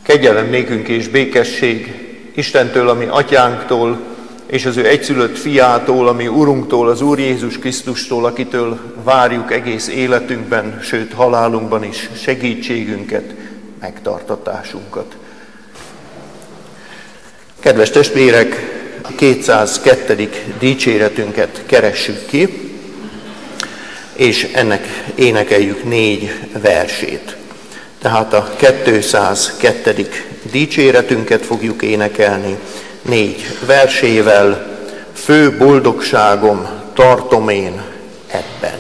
Kegyelem nékünk és békesség Istentől, ami atyánktól, és az ő egyszülött fiától, ami Urunktól, az Úr Jézus Krisztustól, akitől várjuk egész életünkben, sőt halálunkban is segítségünket, megtartatásunkat. Kedves testvérek, a 202. dicséretünket keressük ki, és ennek énekeljük 4 versét. Tehát a 202. dicséretünket fogjuk énekelni 4 versével. Fő boldogságom tartom én ebben.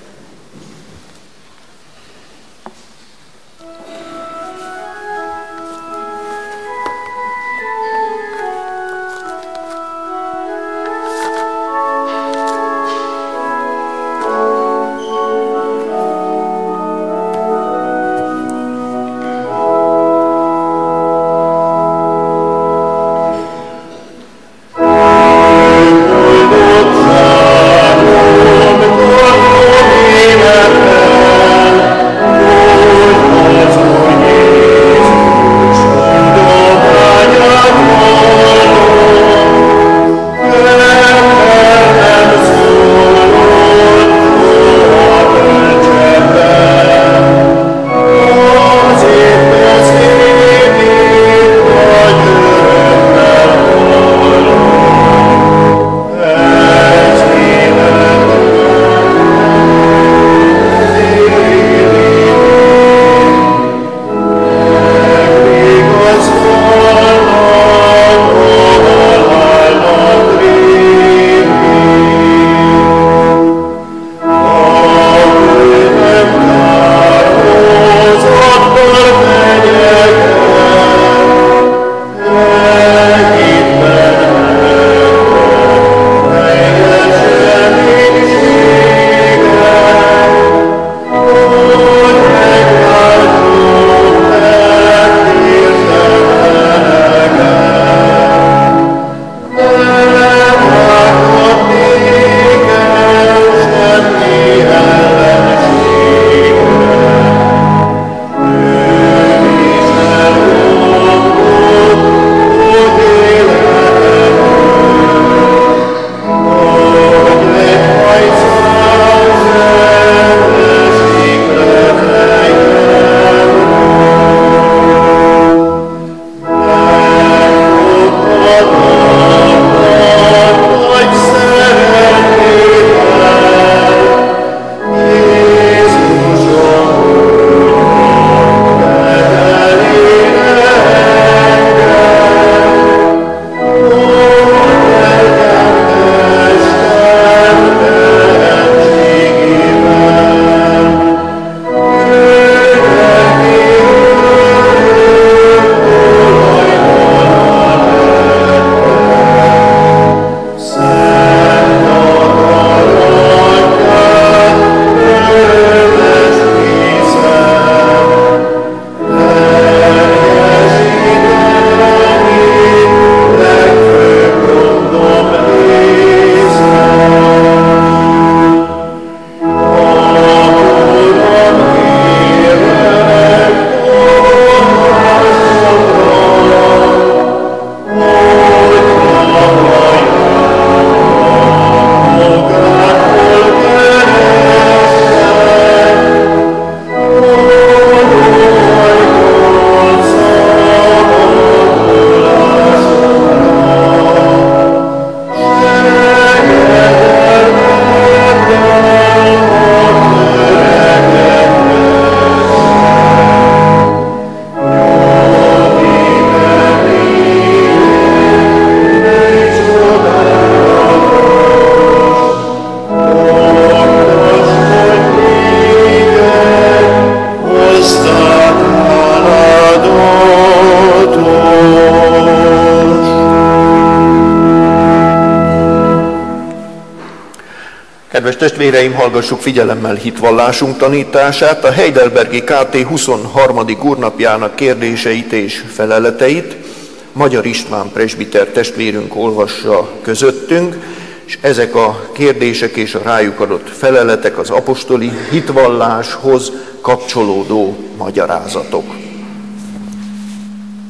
Kedves testvéreim, hallgassuk figyelemmel hitvallásunk tanítását, a Heidelbergi KT 23. úrnapjának kérdéseit és feleleteit Magyar István presbiter testvérünk olvassa közöttünk, és ezek a kérdések és a rájuk adott feleletek az apostoli hitvalláshoz kapcsolódó magyarázatok.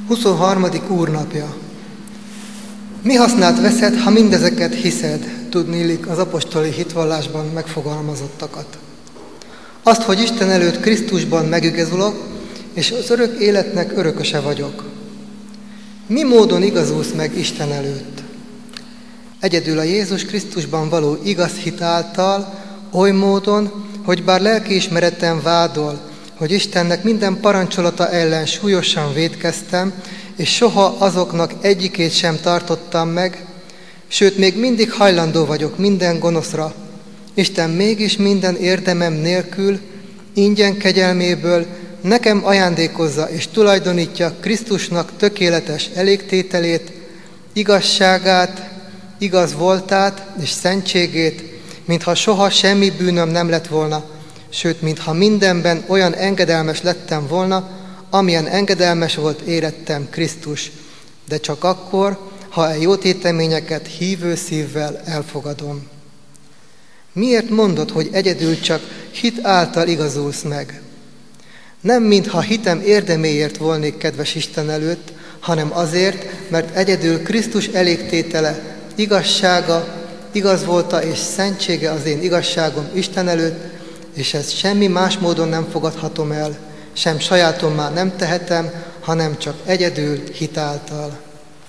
23. úrnapja. Mi hasznát veszed, ha mindezeket hiszed, tudniillik az apostoli hitvallásban megfogalmazottakat? Azt, hogy Isten előtt Krisztusban megigazulok, és az örök életnek örököse vagyok. Mi módon igazulsz meg Isten előtt? Egyedül a Jézus Krisztusban való igaz hit által, oly módon, hogy bár lelkiismeretem vádol, hogy Istennek minden parancsolata ellen súlyosan vétkeztem, és soha azoknak egyikét sem tartottam meg, sőt, még mindig hajlandó vagyok minden gonoszra. Isten mégis minden érdemem nélkül, ingyen kegyelméből nekem ajándékozza és tulajdonítja Krisztusnak tökéletes elégtételét, igazságát, igaz voltát és szentségét, mintha soha semmi bűnöm nem lett volna, sőt, mintha mindenben olyan engedelmes lettem volna, amilyen engedelmes volt érettem Krisztus, de csak akkor, ha a jó téteményeket hívő szívvel elfogadom. Miért mondod, hogy egyedül csak hit által igazulsz meg? Nem mintha hitem érdeméért volnék kedves Isten előtt, hanem azért, mert egyedül Krisztus elégtétele, igazsága, igaz volta és szentsége az én igazságom Isten előtt, és ezt semmi más módon nem fogadhatom el, sem sajátommá nem tehetem, hanem csak egyedül hit által.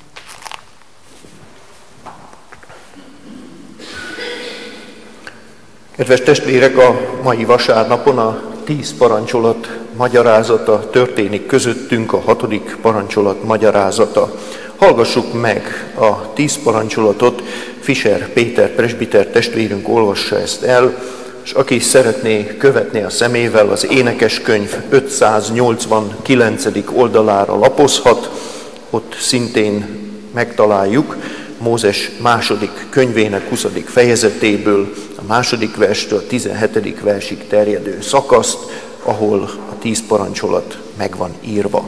Kedves testvérek, a mai vasárnapon a 10 parancsolat magyarázata történik közöttünk, a 6. parancsolat magyarázata. Hallgassuk meg a 10 parancsolatot, Fischer Péter presbiter testvérünk olvassa ezt el, és aki szeretné követni a szemével, az Énekeskönyv 589. oldalára lapozhat, ott szintén megtaláljuk Mózes második könyvének 20. fejezetéből a 2. verstől 17. versig terjedő szakaszt, ahol a 10 parancsolat meg van írva.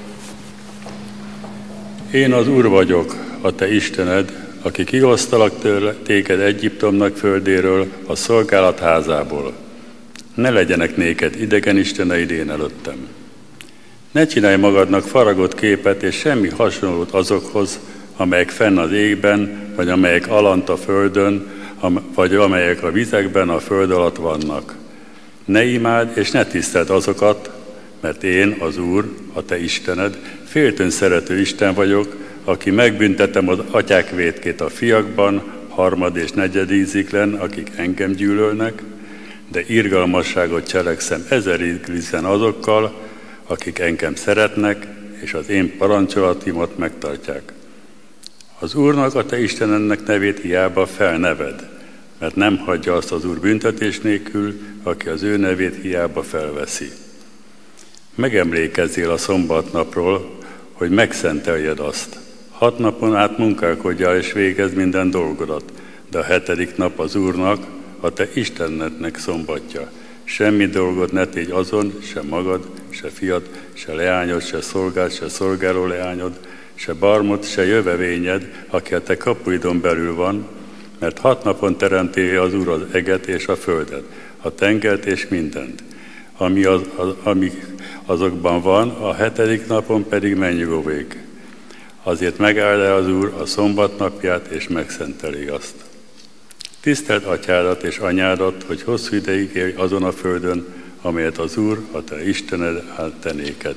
Én az Úr vagyok, a te Istened, aki kihoztalak téged Egyiptomnak földéről, a szolgálat házából. Ne legyenek néked idegen isteneid én előttem. Ne csinálj magadnak faragott képet és semmi hasonlót azokhoz, amelyek fenn az égben, vagy amelyek alant a földön, vagy amelyek a vizekben a föld alatt vannak. Ne imádd és ne tiszteld azokat, mert én, az Úr, a te Istened, féltőn szerető Isten vagyok, aki megbüntetem az atyák vétkét a fiakban, 3. és 4. íziklen, akik engem gyűlölnek, de irgalmasságot cselekszem 1000 íziklen azokkal, akik engem szeretnek, és az én parancsolatimat megtartják. Az Úrnak, a te Istenednek nevét hiába felneved, mert nem hagyja azt az Úr büntetés nélkül, aki az ő nevét hiába felveszi. Megemlékezzél a szombatnapról, hogy megszenteljed azt. 6 napon át munkálkodjál és végezd minden dolgodat, de a 7. nap az Úrnak, a te Istenednek szombatja. Semmi dolgot ne tégy azon, se magad, se fiad, se leányod, se szolgád, se szolgáló leányod, se barmod, se jövevényed, aki a te kapuidon belül van, mert 6 napon teremti az Úr az eget és a földet, a tengert és mindent, ami azokban van, a 7. napon pedig mennyugóvég. Azért megáld el az Úr a szombat napját, és megszenteli azt. Tiszteld atyádat és anyádat, hogy hosszú ideig élj azon a földön, amelyet az Úr, a te Istened áld te néked.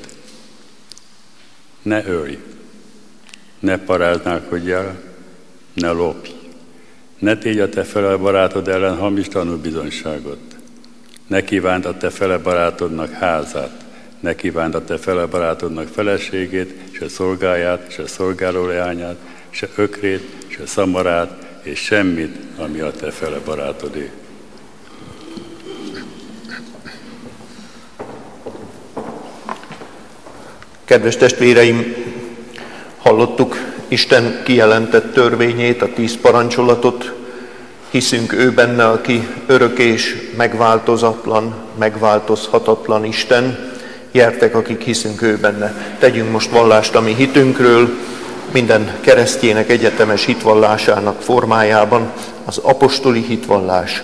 Ne ölj, ne paráználkodjál, ne lopj, ne tégy a te fele barátod ellen hamis tanúbizonyságot. Ne kívánd a te fele barátodnak házát, ne kívánd a te fele barátodnak feleségét, se szolgáját, se szolgáló leányát, se ökrét, se szamarát, és semmit, ami a te fele barátodé. Kedves testvéreim, hallottuk Isten kijelentett törvényét, a 10 parancsolatot. Hiszünk ő benne, aki örök és megváltozatlan, megváltozhatatlan Isten. Gyertek, akik hiszünk ő benne. Tegyünk most vallást a mi hitünkről, minden keresztjének egyetemes hitvallásának formájában, az apostoli hitvallás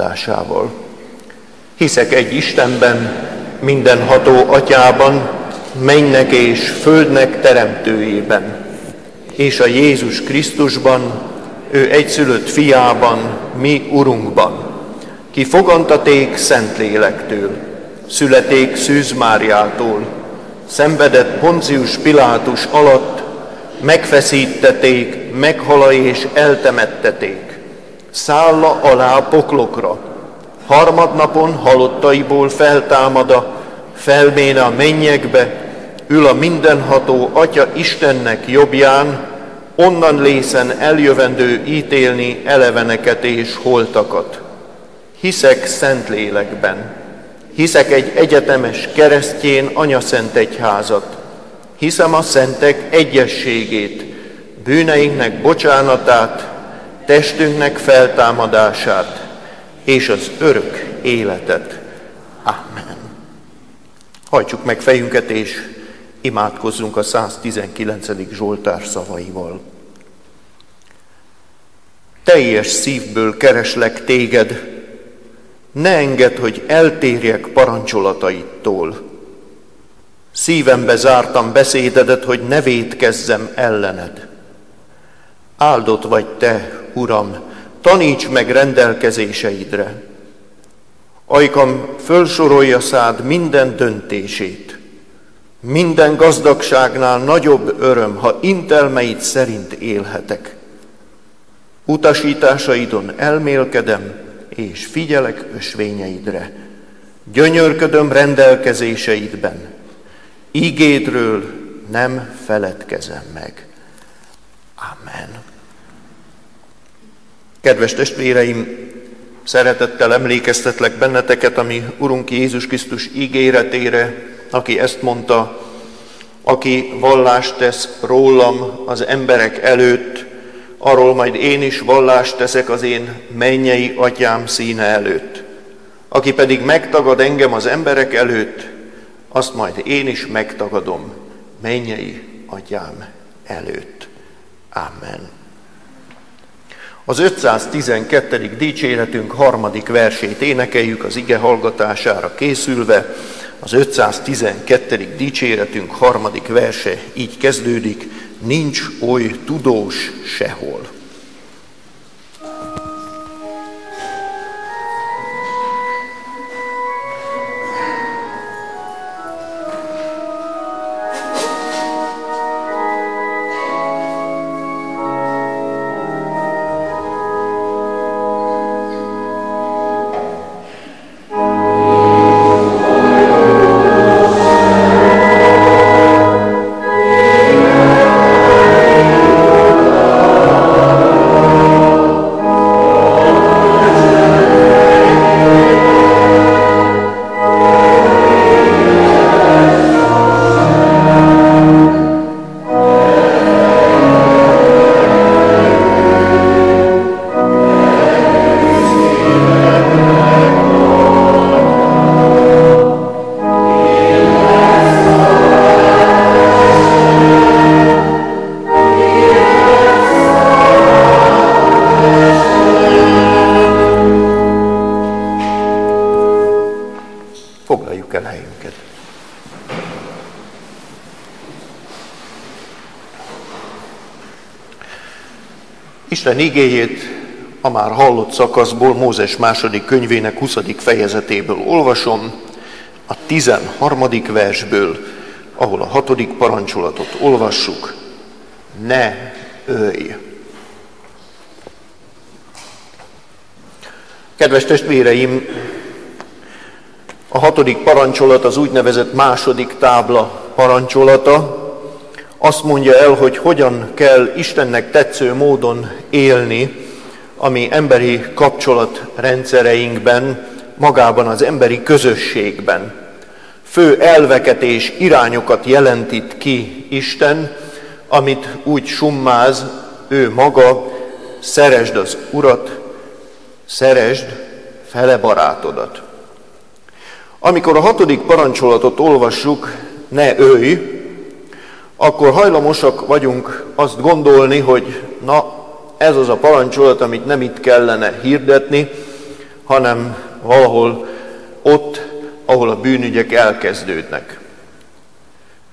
elmondásával. Hiszek egy Istenben, mindenható Atyában, mennynek és földnek teremtőjében, és a Jézus Krisztusban, ő egyszülött fiában, mi Urunkban, ki fogantaték Szentlélektől, születék Szűz Máriától, szenvedett Poncius Pilátus alatt, megfeszítették, meghala és eltemetteték, szálla alá poklokra, harmadnapon halottaiból feltámada, felméne a mennyekbe, ül a mindenható Atya Istennek jobbján, onnan lészen eljövendő ítélni eleveneket és holtakat. Hiszek Szentlélekben, hiszek egy egyetemes keresztjén anyaszent egyházat, hiszem a szentek egyességét, bűneinknek bocsánatát, testünknek feltámadását és az örök életet. Amen. Hajtsuk meg fejünket és imádkozzunk a 119. Zsoltár szavaival. Teljes szívből kereslek téged, ne engedd, hogy eltérjek parancsolataidtól. Szívembe zártam beszédedet, hogy ne vétkezzem ellened. Áldott vagy te, Uram, taníts meg rendelkezéseidre. Ajkam fölsorolja szád minden döntését. Minden gazdagságnál nagyobb öröm, ha intelmeid szerint élhetek. Utasításaidon elmélkedem, és figyelek ösvényeidre. Gyönyörködöm rendelkezéseidben. Ígédről nem feledkezem meg. Amen. Kedves testvéreim, szeretettel emlékeztetlek benneteket a mi Urunk Jézus Krisztus ígéretére, aki ezt mondta: aki vallást tesz rólam az emberek előtt, arról majd én is vallást teszek az én mennyei Atyám színe előtt. Aki pedig megtagad engem az emberek előtt, azt majd én is megtagadom mennyei Atyám előtt. Amen. Az 512. dicséretünk 3. versét énekeljük az ige hallgatására készülve. Az 512. dicséretünk 3. verse így kezdődik: nincs oly tudós sehol. Isten igéjét a már hallott szakaszból, Mózes második könyvének 20. fejezetéből olvasom, a 13. versből, ahol a 6. parancsolatot olvassuk: ne ölj! Kedves testvéreim, a 6. parancsolat az úgynevezett második tábla parancsolata. Azt mondja el, hogy hogyan kell Istennek tetsző módon élni a mi emberi kapcsolatrendszereinkben, magában az emberi közösségben. Fő elveket és irányokat jelent itt ki Isten, amit úgy summáz ő maga: szeresd az Urat, szeresd fele barátodat. Amikor a 6. parancsolatot olvassuk, ne ölj, akkor hajlamosak vagyunk azt gondolni, hogy ez az a parancsolat, amit nem itt kellene hirdetni, hanem valahol ott, ahol a bűnügyek elkezdődnek.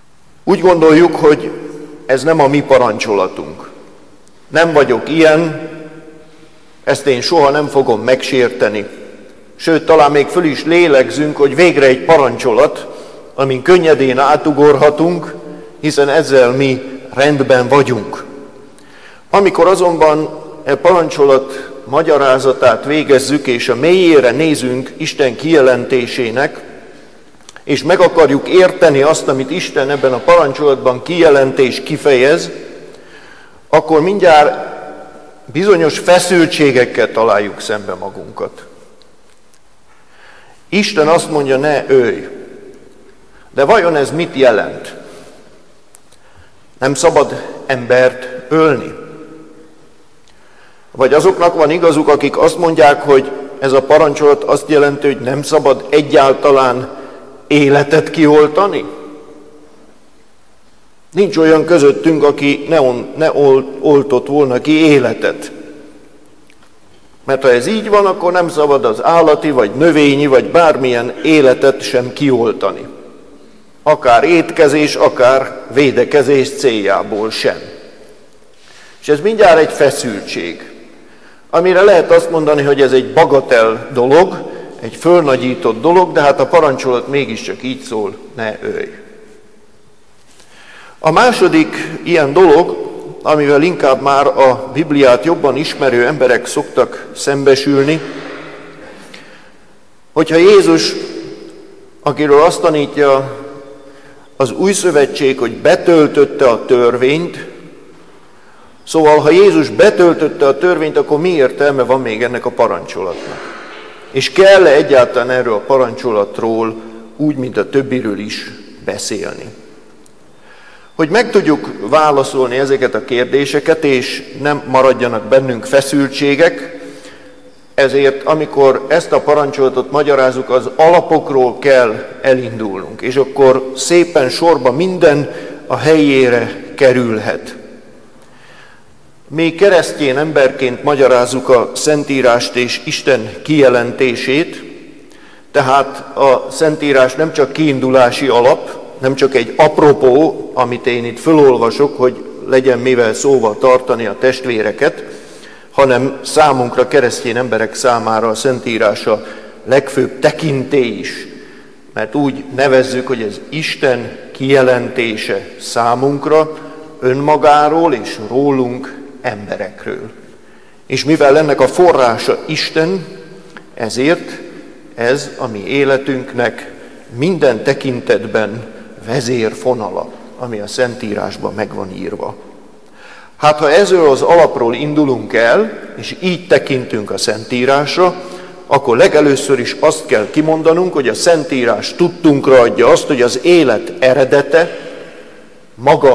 Úgy gondoljuk, hogy ez nem a mi parancsolatunk. Nem vagyok ilyen, ezt én soha nem fogom megsérteni. Sőt, talán még föl is lélegzünk, hogy végre egy parancsolat, amin könnyedén átugorhatunk, hiszen ezzel mi rendben vagyunk. Amikor azonban e parancsolat magyarázatát végezzük, és a mélyére nézünk Isten kijelentésének, és meg akarjuk érteni azt, amit Isten ebben a parancsolatban kijelent és kifejez, akkor mindjárt bizonyos feszültségekkel találjuk szembe magunkat. Isten azt mondja, ne ölj. De vajon ez mit jelent? Nem szabad embert ölni? Vagy azoknak van igazuk, akik azt mondják, hogy ez a parancsolat azt jelenti, hogy nem szabad egyáltalán életet kioltani? Nincs olyan közöttünk, aki ne oltott volna ki életet. Mert ha ez így van, akkor nem szabad az állati, vagy növényi, vagy bármilyen életet sem kioltani. Akár étkezés, akár védekezés céljából sem. És ez mindjárt egy feszültség, amire lehet azt mondani, hogy ez egy bagatel dolog, egy fölnagyított dolog, de hát a parancsolat mégiscsak így szól, ne ölj. A második ilyen dolog, amivel inkább már a Bibliát jobban ismerő emberek szoktak szembesülni, hogyha Jézus, akiről azt tanítja az Új Szövetség, hogy betöltötte a törvényt, szóval ha Jézus betöltötte a törvényt, akkor mi értelme van még ennek a parancsolatnak? És kell-e egyáltalán erről a parancsolatról úgy, mint a többiről is beszélni? Hogy meg tudjuk válaszolni ezeket a kérdéseket, és nem maradjanak bennünk feszültségek, ezért amikor ezt a parancsolatot magyarázzuk, az alapokról kell elindulnunk, és akkor szépen sorba minden a helyére kerülhet. Mi keresztény emberként magyarázzuk a Szentírást és Isten kijelentését, tehát a Szentírás nem csak kiindulási alap, nem csak egy apropó, amit én itt fölolvasok, hogy legyen mivel szóval tartani a testvéreket, hanem számunkra, keresztény emberek számára a Szentírás a legfőbb tekintély is, mert úgy nevezzük, hogy ez Isten kijelentése számunkra, önmagáról és rólunk, emberekről. És mivel ennek a forrása Isten, ezért ez a mi életünknek minden tekintetben vezérfonala, ami a Szentírásban meg van írva. Hát ha ezzel az alapról indulunk el, és így tekintünk a Szentírásra, akkor legelőször is azt kell kimondanunk, hogy a Szentírás tudtunkra adja azt, hogy az élet eredete, maga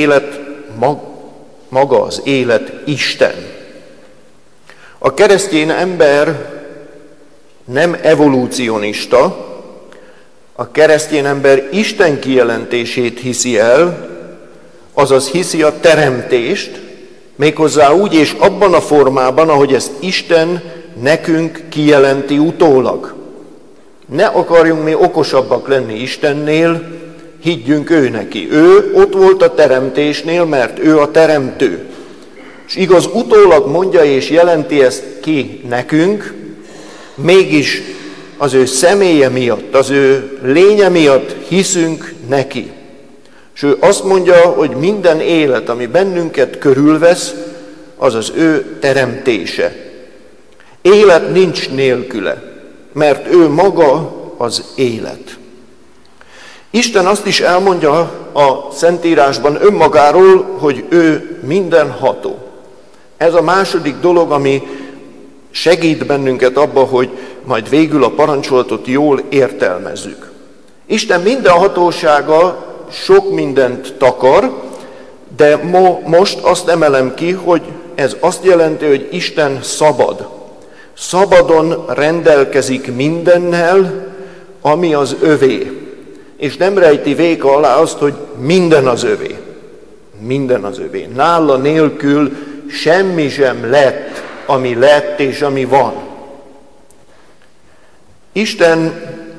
az élet Isten. A keresztény ember nem evolúcionista, a keresztény ember Isten kijelentését hiszi el, azaz hiszi a teremtést, méghozzá úgy és abban a formában, ahogy ezt Isten nekünk kijelenti utólag. Ne akarjunk mi okosabbak lenni Istennél, higgyünk ő neki. Ő ott volt a teremtésnél, mert ő a teremtő. És igaz, utólag mondja és jelenti ezt ki nekünk, mégis az ő személye miatt, az ő lénye miatt hiszünk neki. És ő azt mondja, hogy minden élet, ami bennünket körülvesz, az az ő teremtése. Élet nincs nélküle, mert ő maga az élet. Isten azt is elmondja a Szentírásban önmagáról, hogy ő mindenható. Ez a második dolog, ami segít bennünket abba, hogy majd végül a parancsolatot jól értelmezzük. Isten mindenhatósága sok mindent takar, de most azt emelem ki, hogy ez azt jelenti, hogy Isten szabad. Szabadon rendelkezik mindennel, ami az övé. És nem rejti véka alá azt, hogy minden az övé. Minden az övé. Nála nélkül semmi sem lett, ami lett és ami van. Isten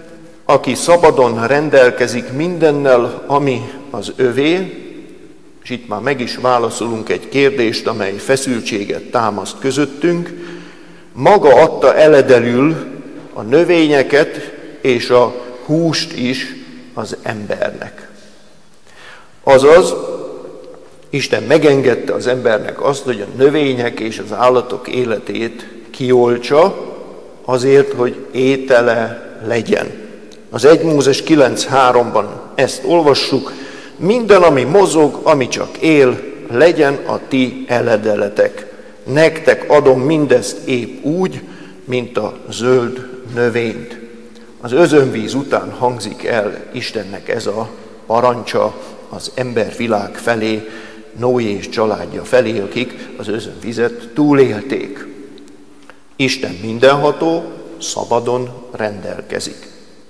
aki szabadon rendelkezik mindennel, ami az övé, és itt már meg is válaszolunk egy kérdést, amely feszültséget támaszt közöttünk, maga adta eledelül a növényeket és a húst is az embernek. Azaz, Isten megengedte az embernek azt, hogy a növények és az állatok életét kioltsa, azért, hogy étele legyen. Az 1 Mózes 9.3-ban ezt olvassuk, minden, ami mozog, ami csak él, legyen a ti eledeletek. Nektek adom mindezt épp úgy, mint a zöld növényt. Az özönvíz után hangzik el Istennek ez a parancsa az embervilág felé, Noé és családja felé, akik az özönvizet túlélték. Isten mindenható, szabadon rendelkezik.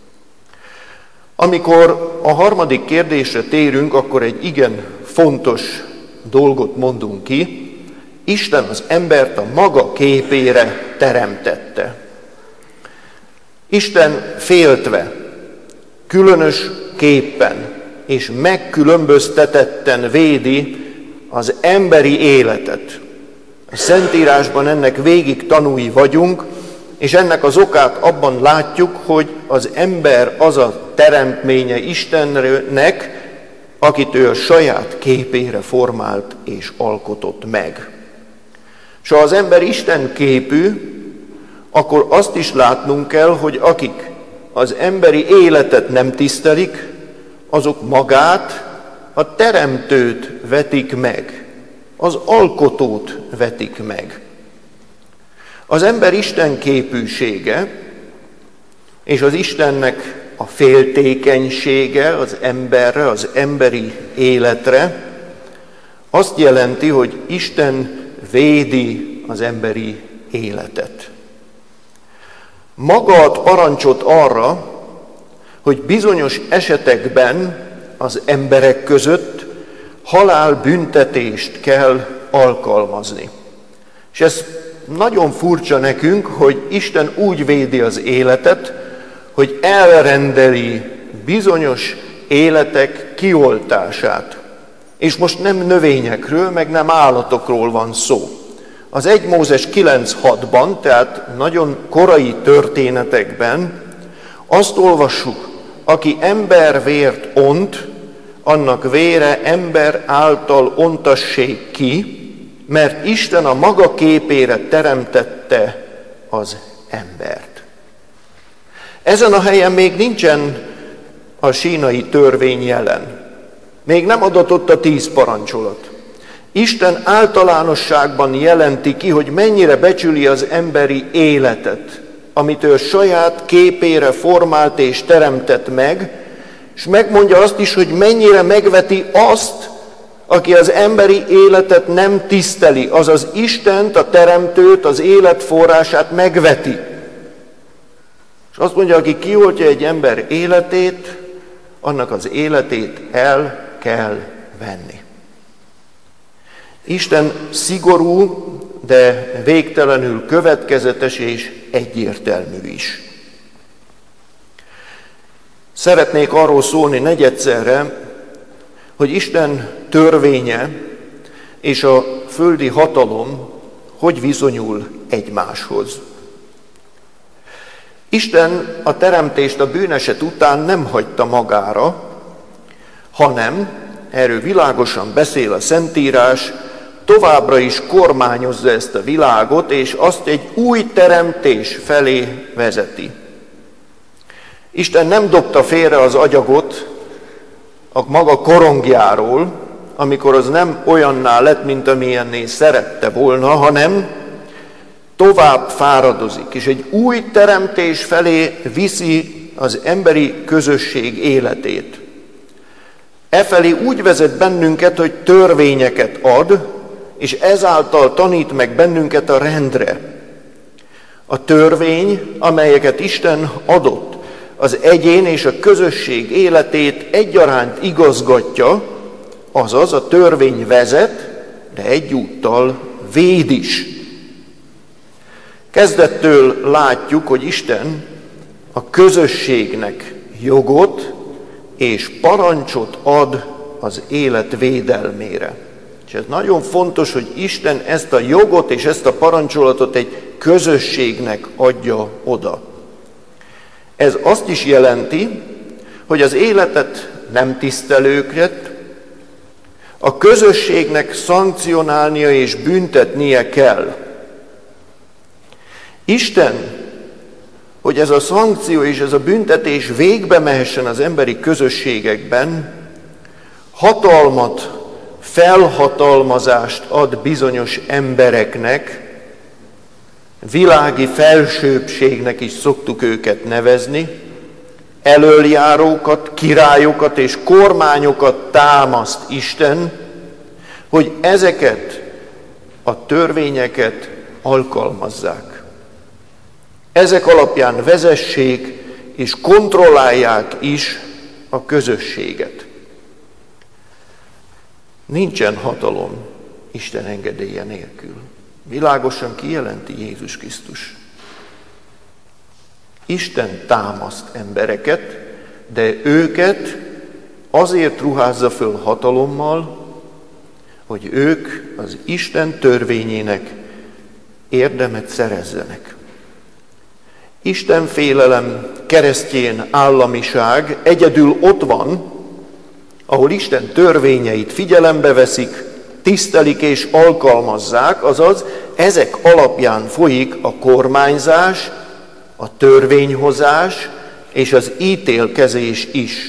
Amikor a harmadik kérdésre térünk, akkor egy igen fontos dolgot mondunk ki. Isten az embert a maga képére teremtette. Isten féltve, különös képpen és megkülönböztetetten védi az emberi életet. A Szentírásban ennek végig tanúi vagyunk, és ennek az okát abban látjuk, hogy az ember az a teremtménye Istennek, akit ő a saját képére formált és alkotott meg. És ha az ember Isten képű, akkor azt is látnunk kell, hogy akik az emberi életet nem tisztelik, azok magát, a teremtőt vetik meg, az alkotót vetik meg. Az ember Isten képűsége és az Istennek a féltékenysége az emberre, az emberi életre azt jelenti, hogy Isten védi az emberi életet. Maga ad parancsot arra, hogy bizonyos esetekben az emberek között halálbüntetést kell alkalmazni. És ez nagyon furcsa nekünk, hogy Isten úgy védi az életet, hogy elrendeli bizonyos életek kioltását. És most nem növényekről, meg nem állatokról van szó. Az 1 Mózes 9.6-ban, tehát nagyon korai történetekben azt olvassuk, aki embervért ont, annak vére ember által ontassék ki, mert Isten a maga képére teremtette az embert. Ezen a helyen még nincsen a sínai törvény jelen. Még nem adatott a 10 parancsolat. Isten általánosságban jelenti ki, hogy mennyire becsüli az emberi életet, amit ő saját képére formált és teremtett meg, és megmondja azt is, hogy mennyire megveti azt, aki az emberi életet nem tiszteli, azaz Istent, a teremtőt, az élet forrását megveti. És azt mondja, aki kioltja egy ember életét, annak az életét el kell venni. Isten szigorú, de végtelenül következetes és egyértelmű is. Szeretnék arról szólni negyedszerre, hogy Isten törvénye és a földi hatalom hogy viszonyul egymáshoz. Isten a teremtést a bűneset után nem hagyta magára, hanem, erről világosan beszél a Szentírás, továbbra is kormányozza ezt a világot, és azt egy új teremtés felé vezeti. Isten nem dobta félre az agyagot a maga korongjáról, amikor az nem olyanná lett, mint amilyenné szerette volna, hanem tovább fáradozik, és egy új teremtés felé viszi az emberi közösség életét. Efelé úgy vezet bennünket, hogy törvényeket ad, és ezáltal tanít meg bennünket a rendre. A törvény, amelyeket Isten adott, az egyén és a közösség életét egyaránt igazgatja, azaz a törvény vezet, de egyúttal véd is. Kezdettől látjuk, hogy Isten a közösségnek jogot és parancsot ad az élet védelmére. És ez nagyon fontos, hogy Isten ezt a jogot és ezt a parancsolatot egy közösségnek adja oda. Ez azt is jelenti, hogy az életet nem tisztelőket a közösségnek szankcionálnia és büntetnie kell. Isten, hogy ez a szankció és ez a büntetés végbe mehessen az emberi közösségekben, hatalmat, felhatalmazást ad bizonyos embereknek, világi felsőbbségnek is szoktuk őket nevezni, elöljárókat, királyokat és kormányokat támaszt Isten, hogy ezeket a törvényeket alkalmazzák. Ezek alapján vezessék és kontrollálják is a közösséget. Nincsen hatalom Isten engedélye nélkül. Világosan kijelenti Jézus Krisztus. Isten támaszt embereket, de őket azért ruházza föl hatalommal, hogy ők az Isten törvényének érdemet szerezzenek. Isten félelem, keresztjén államiság egyedül ott van, ahol Isten törvényeit figyelembe veszik, tisztelik és alkalmazzák, azaz ezek alapján folyik a kormányzás, a törvényhozás és az ítélkezés is.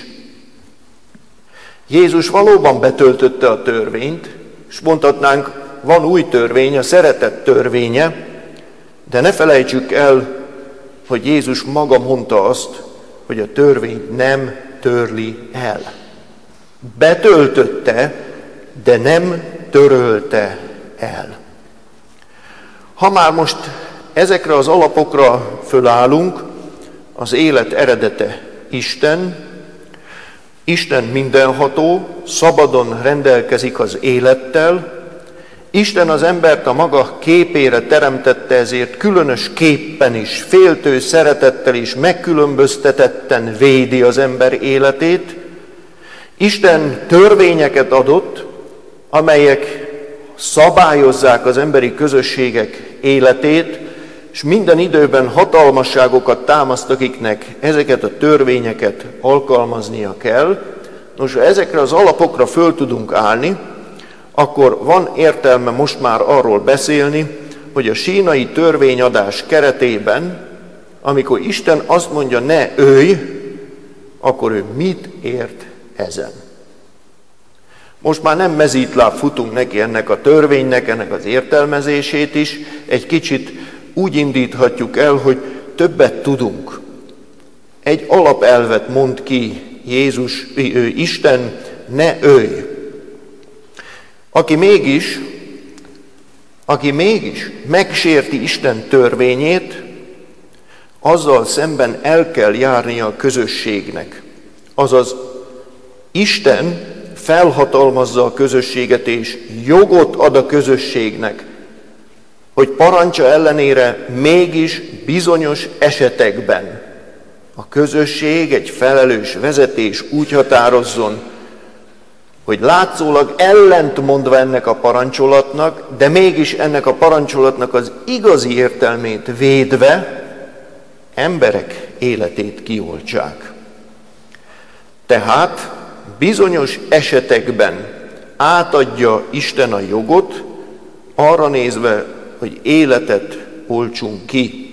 Jézus valóban betöltötte a törvényt, és mondhatnánk, van új törvény, a szeretet törvénye, de ne felejtsük el, hogy Jézus maga mondta azt, hogy a törvényt nem törli el. Betöltötte, de nem törölte el. Ha már most ezekre az alapokra fölállunk, az élet eredete Isten, Isten mindenható, szabadon rendelkezik az élettel, Isten az embert a maga képére teremtette, ezért különös képpen is, féltő szeretettel is, megkülönböztetetten védi az ember életét. Isten törvényeket adott, amelyek szabályozzák az emberi közösségek életét, és minden időben hatalmasságokat támaszt, akiknek ezeket a törvényeket alkalmaznia kell. Nos, ha ezekre az alapokra föl tudunk állni, akkor van értelme most már arról beszélni, hogy a sínai törvényadás keretében, amikor Isten azt mondja, ne ölj, akkor ő mit ért ezen? Most már nem mezítláb futunk neki ennek a törvénynek, ennek az értelmezését is, egy kicsit úgy indíthatjuk el, hogy többet tudunk. Egy alapelvet mond ki Isten, ne ölj. Aki mégis megsérti Isten törvényét, azzal szemben el kell járnia a közösségnek. Azaz Isten felhatalmazza a közösséget és jogot ad a közösségnek, hogy parancsa ellenére mégis bizonyos esetekben a közösség, egy felelős vezetés úgy határozzon, hogy látszólag ellentmondva ennek a parancsolatnak, de mégis ennek a parancsolatnak az igazi értelmét védve emberek életét kioltsák. Tehát bizonyos esetekben átadja Isten a jogot, arra nézve, hogy életet oltsunk ki.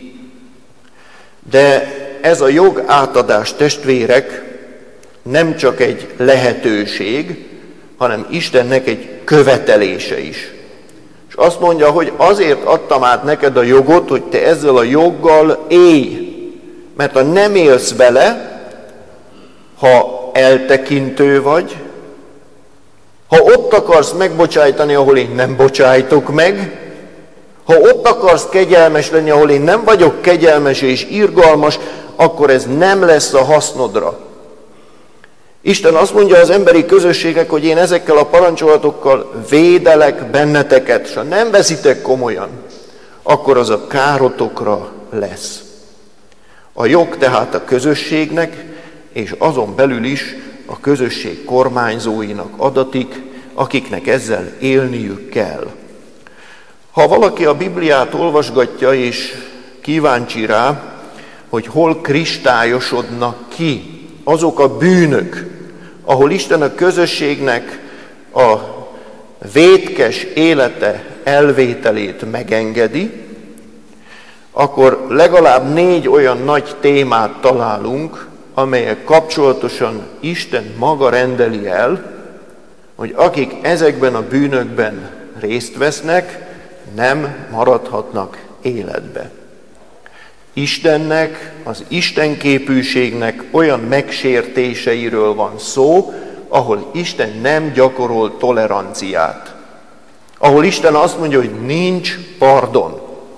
De ez a jog átadás, testvérek, nem csak egy lehetőség, hanem Istennek egy követelése is. És azt mondja, hogy azért adtam át neked a jogot, hogy te ezzel a joggal élj. Mert ha nem élsz vele, ha eltekintő vagy, ha ott akarsz megbocsájtani, ahol én nem bocsájtok meg, ha ott akarsz kegyelmes lenni, ahol én nem vagyok kegyelmes és irgalmas, akkor ez nem lesz a hasznodra. Isten azt mondja az emberi közösségek, hogy én ezekkel a parancsolatokkal védelek benneteket, és ha nem veszitek komolyan, akkor az a károtokra lesz. A jog tehát a közösségnek és azon belül is a közösség kormányzóinak adatik, akiknek ezzel élniük kell. Ha valaki a Bibliát olvasgatja és kíváncsi rá, hogy hol kristályosodnak ki azok a bűnök, ahol Isten a közösségnek a vétkes élete elvételét megengedi, akkor legalább 4 olyan nagy témát találunk, amelyek kapcsolatosan Isten maga rendeli el, hogy akik ezekben a bűnökben részt vesznek, nem maradhatnak életbe. Istennek, az istenképűségnek olyan megsértéseiről van szó, ahol Isten nem gyakorol toleranciát. Ahol Isten azt mondja, hogy nincs pardon.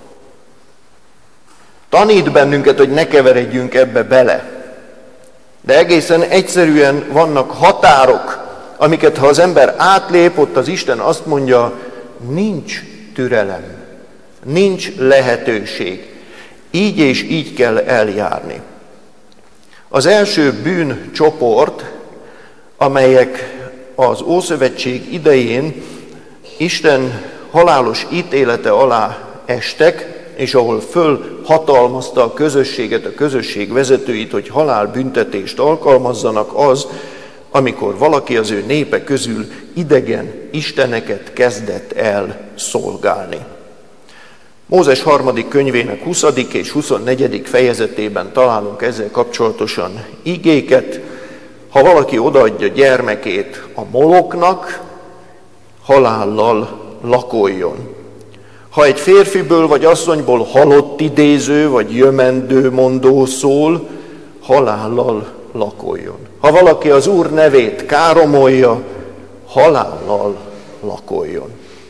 Tanít bennünket, hogy ne keveredjünk ebbe bele. De egészen egyszerűen vannak határok, amiket ha az ember átlép, ott az Isten azt mondja, nincs türelem, nincs lehetőség. Így és így kell eljárni. Az első bűncsoport, amelyek az Ószövetség idején Isten halálos ítélete alá estek, és ahol fölhatalmazta a közösséget, a közösség vezetőit, hogy halálbüntetést alkalmazzanak, az, amikor valaki az ő népe közül idegen isteneket kezdett el szolgálni. Mózes 3. könyvének 20. és 24. fejezetében találunk ezzel kapcsolatosan igéket. Ha valaki odaadja gyermekét a Moloknak, halállal lakoljon. Ha egy férfiből vagy asszonyból halott idéző vagy jövendő mondó szól, halállal lakoljon. Ha valaki az Úr nevét káromolja, halállal lakoljon.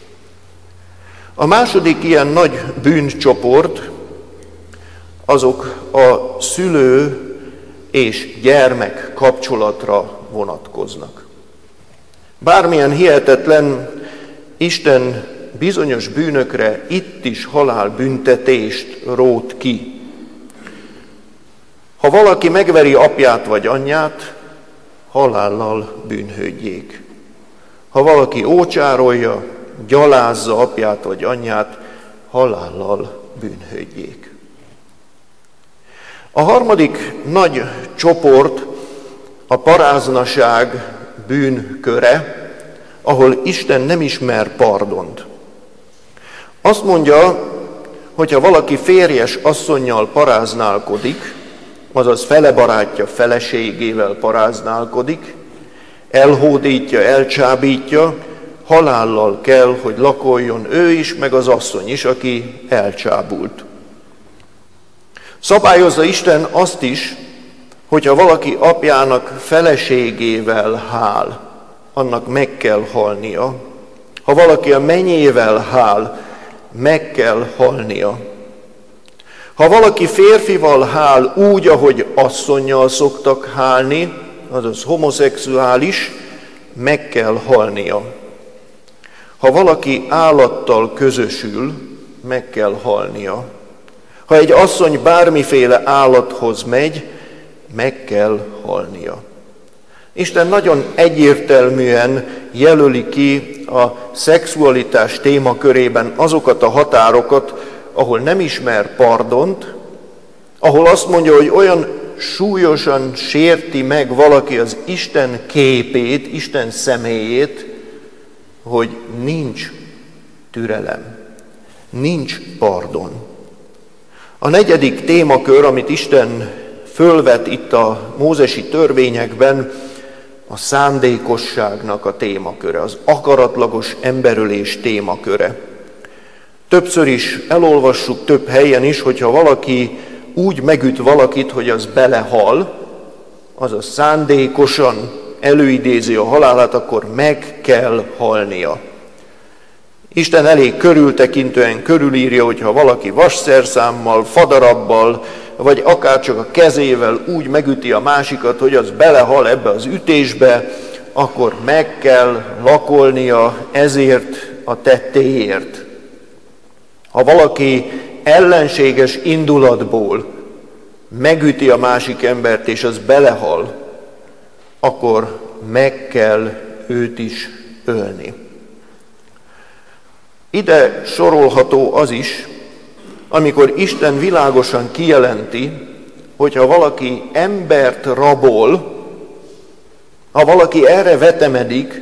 A második ilyen nagy bűncsoport, azok a szülő és gyermek kapcsolatra vonatkoznak. Bármilyen hihetetlen, Isten bizonyos bűnökre itt is halálbüntetést rót ki. Ha valaki megveri apját vagy anyját, halállal bűnhődjék. Ha valaki ócsárolja, gyalázza apját vagy anyját, halállal bűnhődjék. A harmadik nagy csoport a paráznaság bűnköre, ahol Isten nem ismer pardont. Azt mondja, hogy ha valaki férjes asszonnyal paráználkodik, azaz fele barátja feleségével paráználkodik, elhódítja, elcsábítja, halállal kell, hogy lakoljon ő is, meg az asszony is, aki elcsábult. Szabályozza Isten azt is, hogyha valaki apjának feleségével hál, annak meg kell halnia. Ha valaki a menyével hál, meg kell halnia. Ha valaki férfival hál úgy, ahogy asszonnyal szoktak hálni, azaz homoszexuális, meg kell halnia. Ha valaki állattal közösül, meg kell halnia. Ha egy asszony bármiféle állathoz megy, meg kell halnia. Isten nagyon egyértelműen jelöli ki a szexualitás témakörében azokat a határokat, ahol nem ismer pardont, ahol azt mondja, hogy olyan súlyosan sérti meg valaki az Isten képét, Isten személyét, hogy nincs türelem, nincs pardon. A negyedik témakör, amit Isten fölvet itt a mózesi törvényekben, a szándékosságnak a témaköre, az akaratlagos emberölés témaköre. Többször is elolvassuk, több helyen is, hogyha valaki úgy megüt valakit, hogy az belehal, azaz szándékosan előidézi a halálát, akkor meg kell halnia. Isten elég körültekintően körülírja, hogyha valaki vasszerszámmal, fadarabbal, vagy akárcsak a kezével úgy megüti a másikat, hogy az belehal ebbe az ütésbe, akkor meg kell lakolnia ezért a tettéért. Ha valaki ellenséges indulatból megüti a másik embert, és az belehal, akkor meg kell őt is ölni. Ide sorolható az is, amikor Isten világosan kijelenti, hogyha valaki embert rabol, ha valaki erre vetemedik,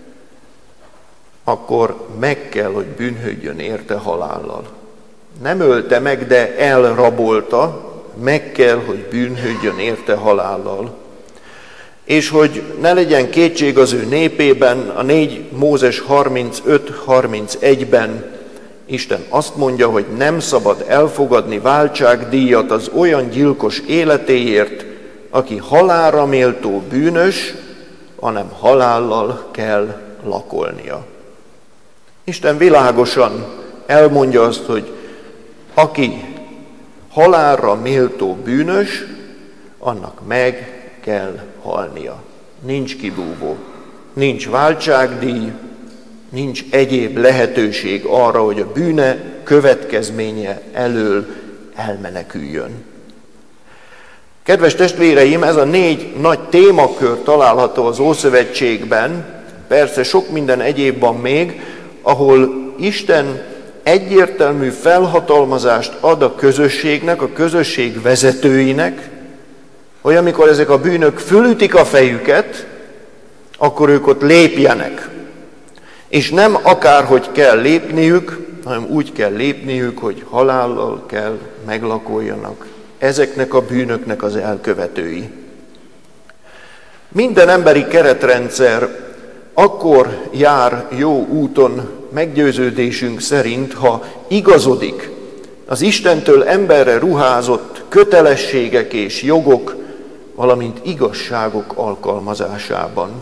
akkor meg kell, hogy bűnhődjön érte halállal. Nem ölte meg, de elrabolta, meg kell, hogy bűnhődjön érte halállal. És hogy ne legyen kétség az ő népében, a 4 Mózes 35-31-ben Isten azt mondja, hogy nem szabad elfogadni váltságdíjat az olyan gyilkos életéért, aki halálra méltó bűnös, hanem halállal kell lakolnia. Isten világosan elmondja azt, hogy aki halálra méltó bűnös, annak meg kell halnia. Nincs kibúvó, nincs váltságdíj, nincs egyéb lehetőség arra, hogy a bűne következménye elől elmeneküljön. Kedves testvéreim, ez a 4 nagy témakör található az Ószövetségben, persze sok minden egyéb van még, ahol Isten egyértelmű felhatalmazást ad a közösségnek, a közösség vezetőinek, hogy amikor ezek a bűnök fölütik a fejüket, akkor ők ott lépjenek. És nem akárhogy kell lépniük, hanem úgy kell lépniük, hogy halállal kell meglakoljanak ezeknek a bűnöknek az elkövetői. Minden emberi keretrendszer akkor jár jó úton meggyőződésünk szerint, ha igazodik az Istentől emberre ruházott kötelességek és jogok, valamint igazságok alkalmazásában.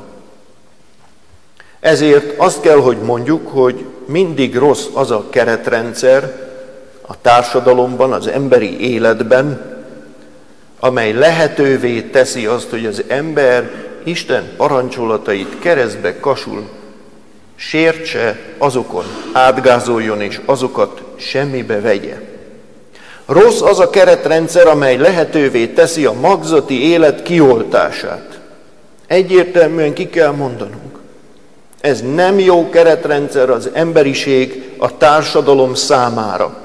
Ezért azt kell, hogy mondjuk, hogy mindig rossz az a keretrendszer a társadalomban, az emberi életben, amely lehetővé teszi azt, hogy az ember Isten parancsolatait keresztbe kasul, sértse, azokon átgázoljon és azokat semmibe vegye. Rossz az a keretrendszer, amely lehetővé teszi a magzati élet kioltását. Egyértelműen ki kell mondanunk. Ez nem jó keretrendszer az emberiség, a társadalom számára.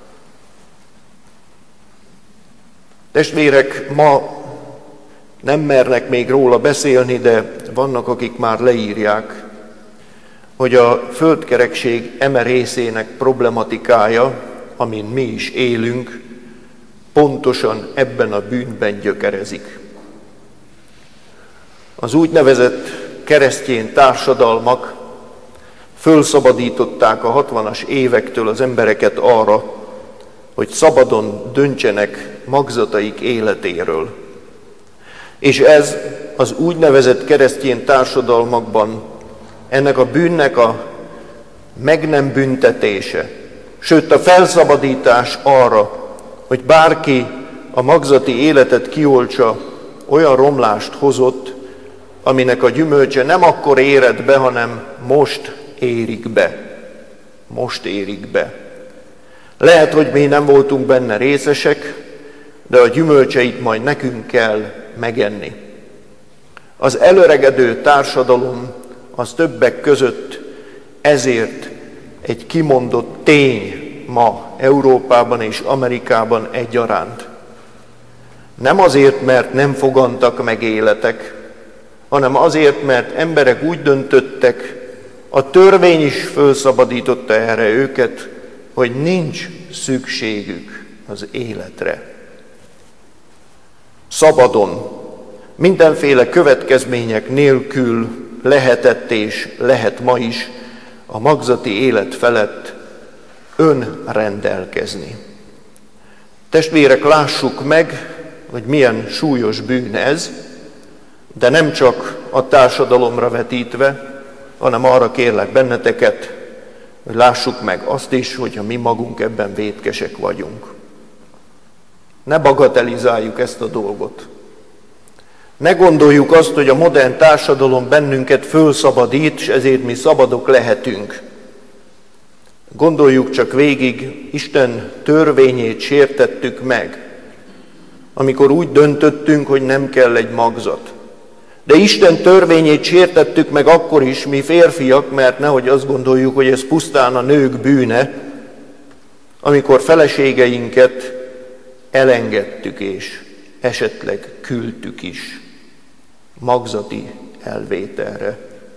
Testvérek ma nem mernek még róla beszélni, de vannak, akik már leírják, hogy a földkerekség eme részének problematikája, amin mi is élünk, pontosan ebben a bűnben gyökerezik. Az úgynevezett keresztény társadalmak fölszabadították a 60-as évektől az embereket arra, hogy szabadon döntsenek magzataik életéről. És ez az úgynevezett keresztény társadalmakban ennek a bűnnek a meg nem büntetése, sőt a felszabadítás arra, hogy bárki a magzati életet kioltsa, olyan romlást hozott, aminek a gyümölcse nem akkor éred be, hanem most érik be. Most érik be. Lehet, hogy mi nem voltunk benne részesek, de a gyümölcseit majd nekünk kell megenni. Az elöregedő társadalom az többek között ezért egy kimondott tény ma Európában és Amerikában egyaránt. Nem azért, mert nem fogantak meg életek, hanem azért, mert emberek úgy döntöttek, a törvény is felszabadította erre őket, hogy nincs szükségük az életre. Szabadon, mindenféle következmények nélkül lehetett és lehet ma is a magzati élet felett önrendelkezni. Testvérek, lássuk meg, hogy milyen súlyos bűn ez, de nem csak a társadalomra vetítve, hanem arra kérlek benneteket, hogy lássuk meg azt is, hogyha mi magunk ebben vétkesek vagyunk. Ne bagatelizáljuk ezt a dolgot. Ne gondoljuk azt, hogy a modern társadalom bennünket fölszabadít, és ezért mi szabadok lehetünk. Gondoljuk csak végig, Isten törvényét sértettük meg. amikor úgy döntöttünk, hogy nem kell egy magzat. De Isten törvényét sértettük meg akkor is, mi férfiak, mert nehogy azt gondoljuk, hogy ez pusztán a nők bűne, amikor feleségeinket elengedtük és esetleg küldtük is magzati elvételre.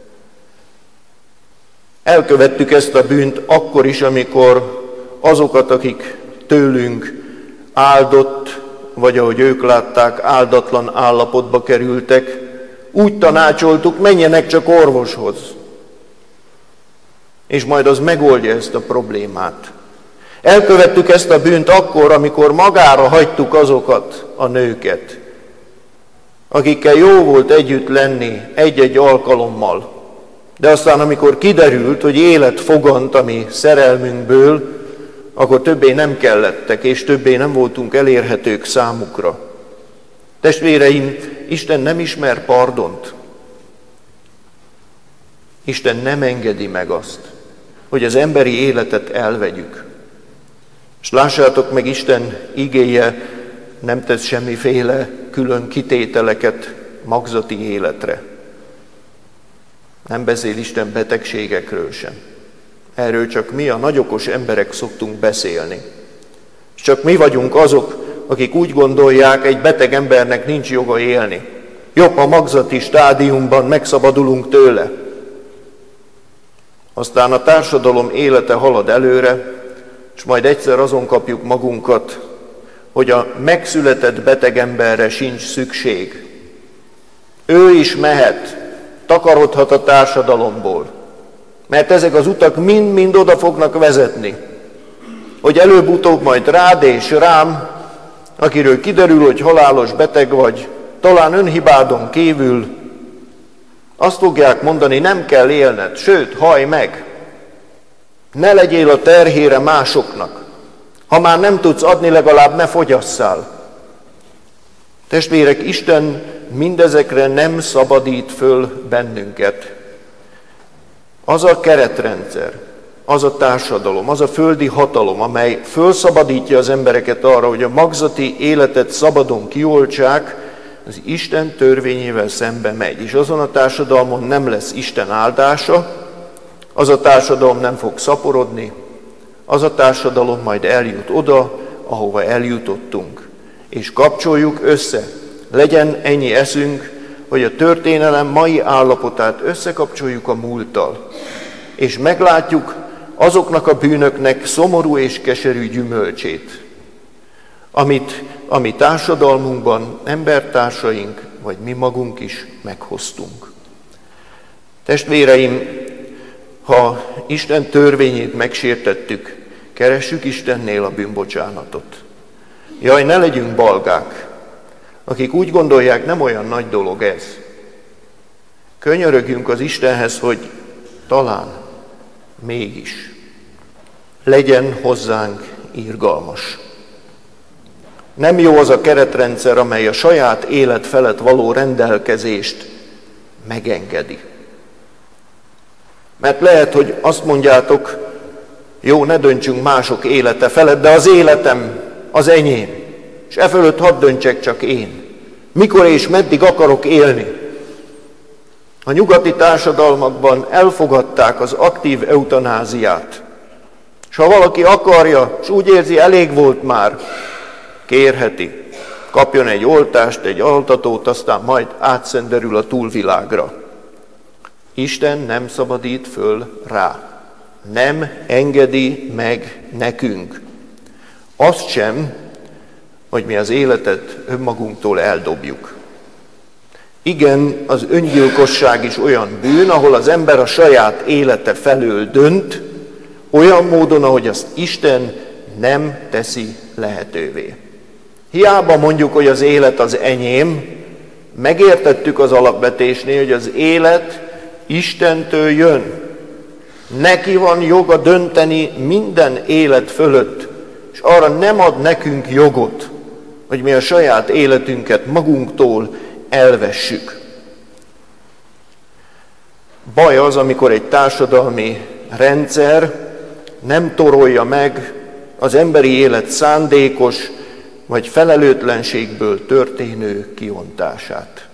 Elkövettük ezt a bűnt akkor is, amikor azokat, akik tőlünk áldott, vagy ahogy ők látták, áldatlan állapotba kerültek, úgy tanácsoltuk, menjenek csak orvoshoz, és majd az megoldja ezt a problémát. Elkövettük ezt a bűnt akkor, amikor magára hagytuk azokat a nőket, akikkel jó volt együtt lenni egy-egy alkalommal. De aztán, amikor kiderült, hogy élet fogant a mi szerelmünkből, akkor többé nem kellettek, és többé nem voltunk elérhetők számukra. Testvéreim, Isten nem ismer pardont. Isten nem engedi meg azt, hogy az emberi életet elvegyük. És lássátok meg, Isten igéje nem tesz semmiféle külön kitételeket magzati életre. Nem beszél Isten betegségekről sem. Erről csak mi, a nagyokos emberek szoktunk beszélni. És csak mi vagyunk azok, akik úgy gondolják, egy beteg embernek nincs joga élni. Jobb, a magzati stádiumban megszabadulunk tőle. Aztán a társadalom élete halad előre, és majd egyszer azon kapjuk magunkat, hogy a megszületett beteg emberre sincs szükség. Ő is mehet, takarodhat a társadalomból, mert ezek az utak mind-mind oda fognak vezetni, hogy előbb-utóbb majd rád és rám, akiről kiderül, hogy halálos beteg vagy, talán önhibádon kívül, azt fogják mondani, nem kell élned, sőt, hallj meg, ne legyél a terhére másoknak. Ha már nem tudsz adni, legalább ne fogyasszál. Testvérek, Isten mindezekre nem szabadít föl bennünket. Az a keretrendszer, az a társadalom, az a földi hatalom, amely fölszabadítja az embereket arra, hogy a magzati életet szabadon kioltsák, az Isten törvényével szembe megy. És azon a társadalmon nem lesz Isten áldása, az a társadalom nem fog szaporodni, az a társadalom majd eljut oda, ahova eljutottunk. És kapcsoljuk össze, legyen ennyi eszünk, hogy a történelem mai állapotát összekapcsoljuk a múlttal, és meglátjuk azoknak a bűnöknek szomorú és keserű gyümölcsét, amit a mi társadalmunkban embertársaink, vagy mi magunk is meghoztunk. Testvéreim, ha Isten törvényét megsértettük, keressük Istennél a bűnbocsánatot. Jaj, ne legyünk balgák, akik úgy gondolják, nem olyan nagy dolog ez. Könyörögjünk az Istenhez, hogy talán mégis legyen hozzánk irgalmas. Nem jó az a keretrendszer, amely a saját élet felett való rendelkezést megengedi. Mert lehet, hogy azt mondjátok, jó, ne döntsünk mások élete felett, de az életem az enyém, és e fölött hadd döntsek csak én. Mikor és meddig akarok élni? A nyugati társadalmakban elfogadták az aktív eutanáziát. És ha valaki akarja, és úgy érzi, elég volt már, kérheti. Kapjon egy oltást, egy altatót, aztán majd átszenderül a túlvilágra. Isten nem szabadít föl rá. Nem engedi meg nekünk. Azt sem, hogy mi az életet önmagunktól eldobjuk. Igen, az öngyilkosság is olyan bűn, ahol az ember a saját élete felől dönt, olyan módon, ahogy azt Isten nem teszi lehetővé. Hiába mondjuk, hogy az élet az enyém, megértettük az alapvetésnél, hogy az élet Istentől jön. Neki van joga dönteni minden élet fölött, és arra nem ad nekünk jogot, hogy mi a saját életünket magunktól elvessük. Baj az, amikor egy társadalmi rendszer nem torolja meg az emberi élet szándékos vagy felelőtlenségből történő kiontását.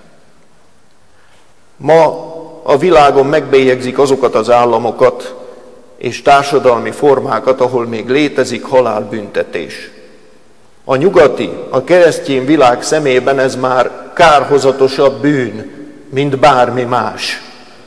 Ma a világon megbélyegzik azokat az államokat és társadalmi formákat, ahol még létezik halálbüntetés. A nyugati, a keresztény világ szemében ez már kárhozatosabb bűn, mint bármi más.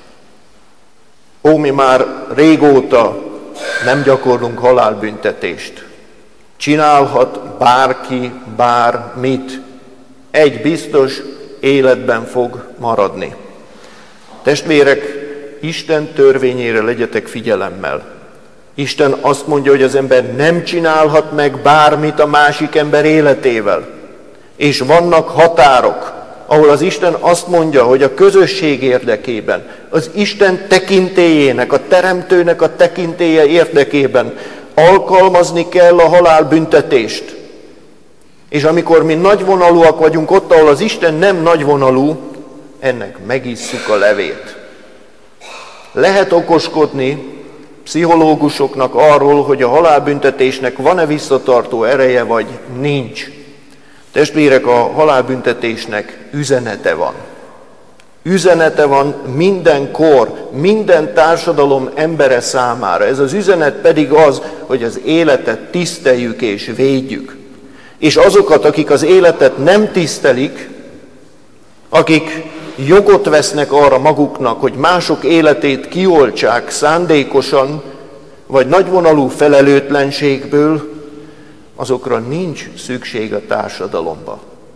Mi már régóta nem gyakorlunk halálbüntetést. Csinálhat bárki bármit. Egy biztos, életben fog maradni. Testvérek, Isten törvényére legyetek figyelemmel. Isten azt mondja, hogy az ember nem csinálhat meg bármit a másik ember életével. És vannak határok, ahol az Isten azt mondja, hogy a közösség érdekében, az Isten tekintélyének, a Teremtőnek a tekintélye érdekében alkalmazni kell a halálbüntetést. És amikor mi nagyvonalúak vagyunk ott, ahol az Isten nem nagyvonalú, ennek megisszuk a levét. Lehet okoskodni pszichológusoknak arról, hogy a halálbüntetésnek van-e visszatartó ereje, vagy nincs. Testvérek, a halálbüntetésnek üzenete van. Üzenete van mindenkor, minden társadalom embere számára. Ez az üzenet pedig az, hogy az életet tiszteljük és védjük. És azokat, akik az életet nem tisztelik, akik jogot vesznek arra maguknak, hogy mások életét kioltsák szándékosan, vagy nagyvonalú felelőtlenségből, azokra nincs szükség a társadalomba.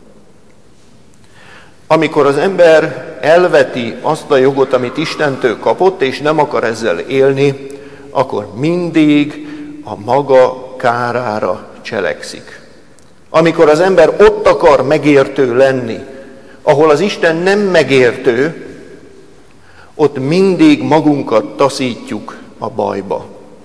Amikor az ember elveti azt a jogot, amit Istentől kapott, és nem akar ezzel élni, akkor mindig a maga kárára cselekszik. Amikor az ember ott akar megértő lenni, ahol az Isten nem megértő, ott mindig magunkat taszítjuk a bajba.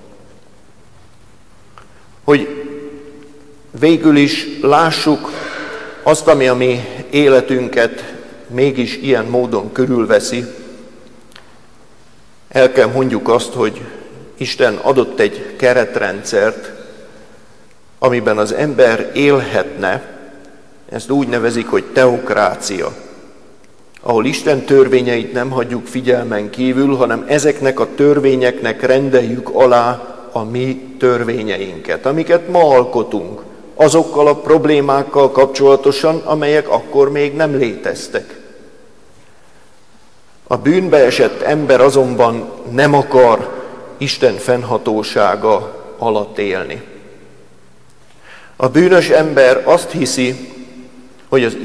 Hogy végül is lássuk azt, ami a mi életünket mégis ilyen módon körülveszi, el kell mondjuk azt, hogy Isten adott egy keretrendszert, amiben az ember élhetne, ezt úgy nevezik, hogy teokrácia, ahol Isten törvényeit nem hagyjuk figyelmen kívül, hanem ezeknek a törvényeknek rendeljük alá a mi törvényeinket, amiket ma alkotunk, azokkal a problémákkal kapcsolatosan, amelyek akkor még nem léteztek. A bűnbe esett ember azonban nem akar Isten fennhatósága alatt élni. A bűnös ember azt hiszi, hogy az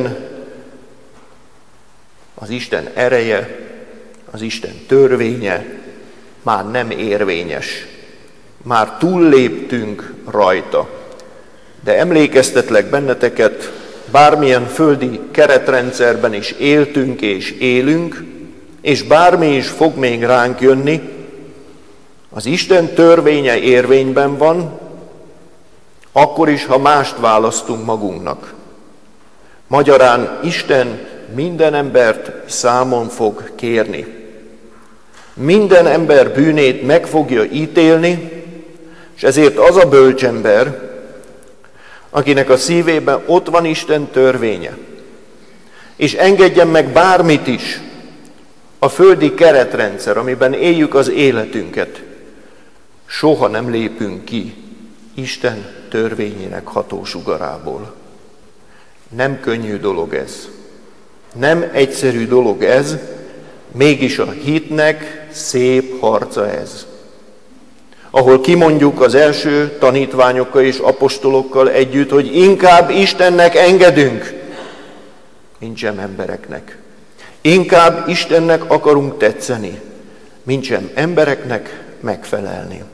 Isten ereje, az Isten törvénye már nem érvényes. Már túlléptünk rajta. De emlékeztetlek benneteket, bármilyen földi keretrendszerben is éltünk és élünk, és bármi is fog még ránk jönni, az Isten törvénye érvényben van, akkor is, ha mást választunk magunknak. Magyarán Isten minden embert számon fog kérni. Minden ember bűnét meg fogja ítélni, és ezért az a bölcsember, akinek a szívében ott van Isten törvénye, és engedjen meg bármit is, a földi keretrendszer, amiben éljük az életünket, soha nem lépünk ki Isten törvényének hatósugarából. Nem könnyű dolog ez. Nem egyszerű dolog ez, mégis a hitnek szép harca ez. Ahol kimondjuk az első tanítványokkal és apostolokkal együtt, hogy inkább Istennek engedünk, mint sem embereknek. Inkább Istennek akarunk tetszeni, mint sem embereknek megfelelni.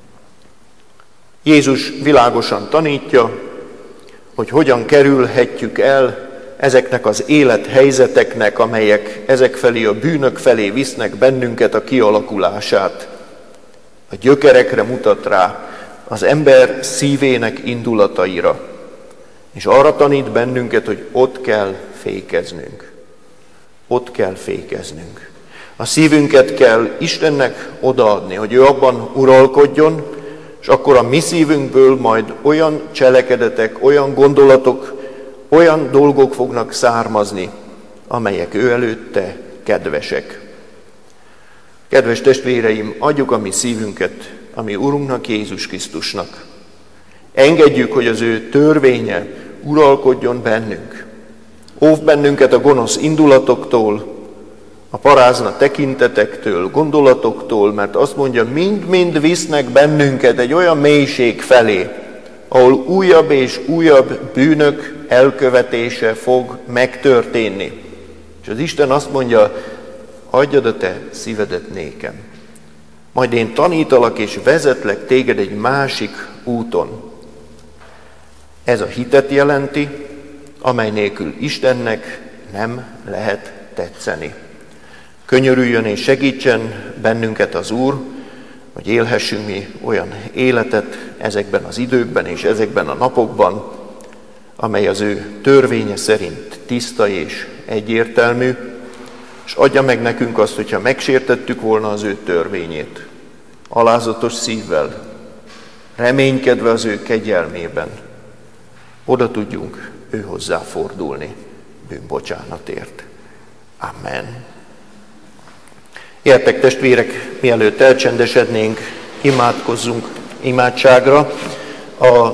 Jézus világosan tanítja, hogy hogyan kerülhetjük el ezeknek az élethelyzeteknek, amelyek ezek felé, a bűnök felé visznek bennünket, a kialakulását. A gyökerekre mutat rá, az ember szívének indulataira. És arra tanít bennünket, hogy ott kell fékeznünk. Ott kell fékeznünk. A szívünket kell Istennek odaadni, hogy ő abban uralkodjon, és akkor a mi szívünkből majd olyan cselekedetek, olyan gondolatok, olyan dolgok fognak származni, amelyek ő előtte kedvesek. Kedves testvéreim, adjuk a mi szívünket a mi Urunknak, Jézus Krisztusnak. Engedjük, hogy az ő törvénye uralkodjon bennünk. Óvd bennünket a gonosz indulatoktól, a parázna tekintetektől, gondolatoktól, mert azt mondja, mind-mind visznek bennünket egy olyan mélység felé, ahol újabb és újabb bűnök elkövetése fog megtörténni. És az Isten azt mondja, adjad a te szívedet nékem. Majd én tanítalak és vezetlek téged egy másik úton. Ez a hitet jelenti, amely nélkül Istennek nem lehet tetszeni. Könyörüljön és segítsen bennünket az Úr, hogy élhessünk mi olyan életet ezekben az időkben és ezekben a napokban, amely az ő törvénye szerint tiszta és egyértelmű, és adja meg nekünk azt, hogyha megsértettük volna az ő törvényét, alázatos szívvel, reménykedve az ő kegyelmében, oda tudjunk ő hozzá fordulni bűnbocsánatért. Amen. Gyertek testvérek, mielőtt elcsendesednénk, imádkozzunk imádságra. A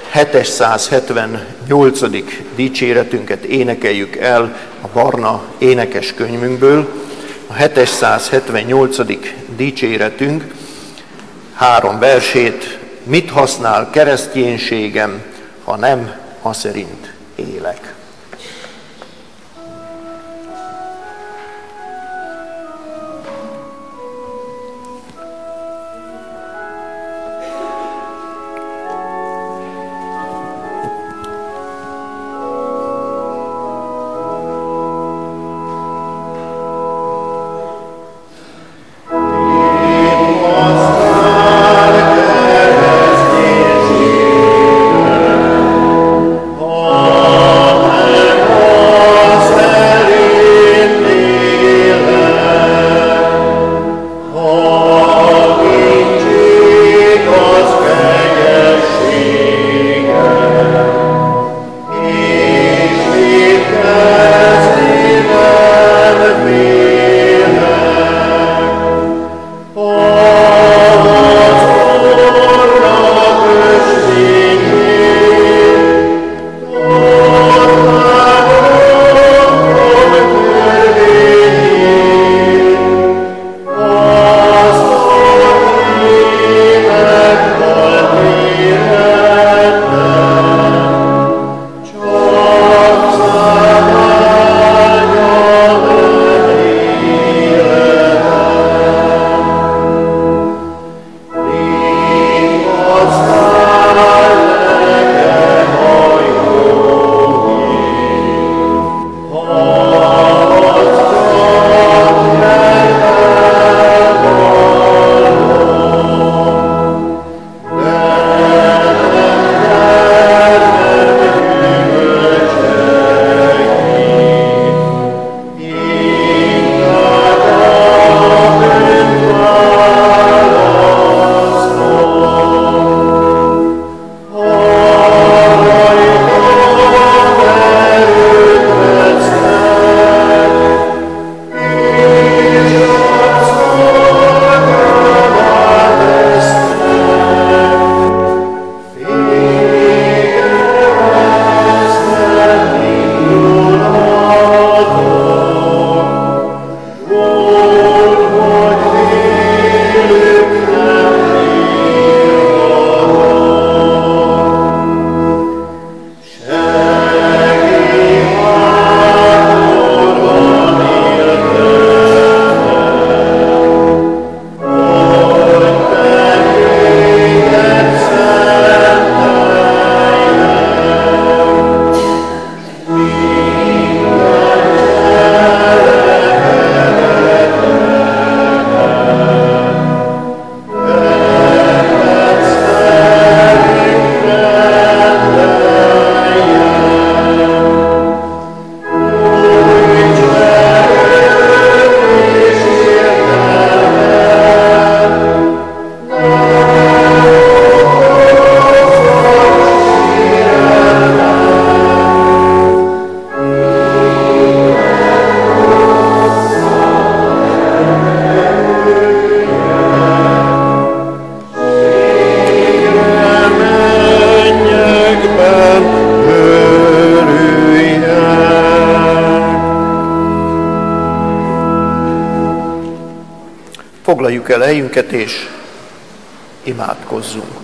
778. dicséretünket énekeljük el a barna énekes könyvünkből. A 778. dicséretünk 3 versét: mit használ kereszténységem, ha nem a szerint élek. Amen. Foglaljuk el helyünket és imádkozzunk.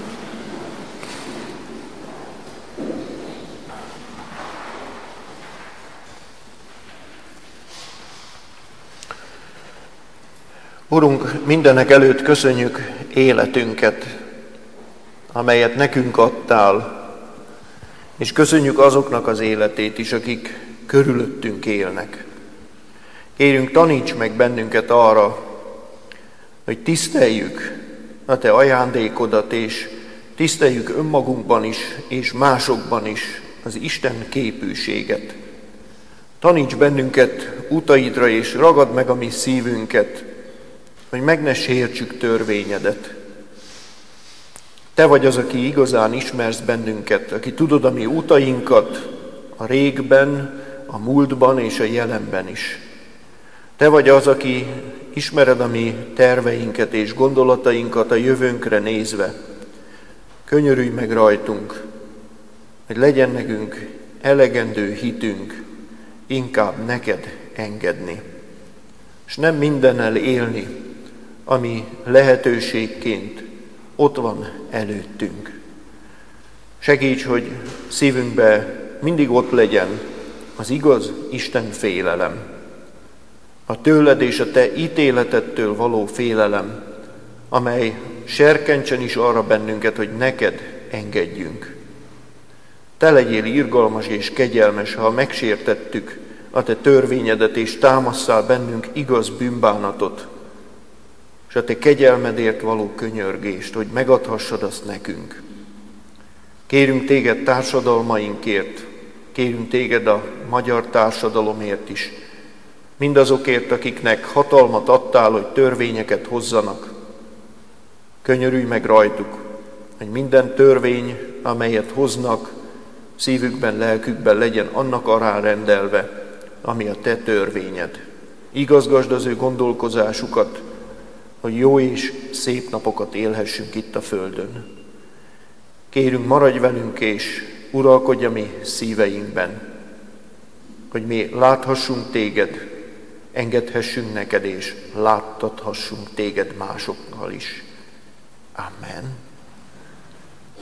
Urunk, mindenek előtt köszönjük életünket, amelyet nekünk adtál, és köszönjük azoknak az életét is, akik körülöttünk élnek. Kérünk, taníts meg bennünket arra, hogy tiszteljük a Te ajándékodat, és tiszteljük önmagunkban is, és másokban is az Isten képűséget. Taníts bennünket utaidra, és ragad meg a mi szívünket, hogy meg ne sértsük törvényedet. Te vagy az, aki igazán ismersz bennünket, aki tudod a mi utainkat a régben, a múltban és a jelenben is. Te vagy az, aki ismered a mi terveinket és gondolatainkat a jövőnkre nézve. Könyörülj meg rajtunk, hogy legyen nekünk elegendő hitünk, inkább neked engedni. És nem mindennel élni, ami lehetőségként ott van előttünk. Segíts, hogy szívünkbe mindig ott legyen az igaz Isten félelem, a tőled és a te ítéletettől való félelem, amely serkentsen is arra bennünket, hogy neked engedjünk. Te legyél irgalmas és kegyelmes, ha megsértettük a te törvényedet, és támasszál bennünk igaz bűnbánatot, és a te kegyelmedért való könyörgést, hogy megadhassad azt nekünk. Kérünk téged társadalmainkért, kérünk téged a magyar társadalomért is, mindazokért, akiknek hatalmat adtál, hogy törvényeket hozzanak. Könyörülj meg rajtuk, hogy minden törvény, amelyet hoznak, szívükben, lelkükben legyen annak alárendelve, ami a te törvényed. Igazgasd az ő gondolkozásukat, hogy jó és szép napokat élhessünk itt a földön. Kérünk, maradj velünk és uralkodj a mi szíveinkben, hogy mi láthassunk téged, engedhessünk neked és láttathassunk téged másokkal is. Amen.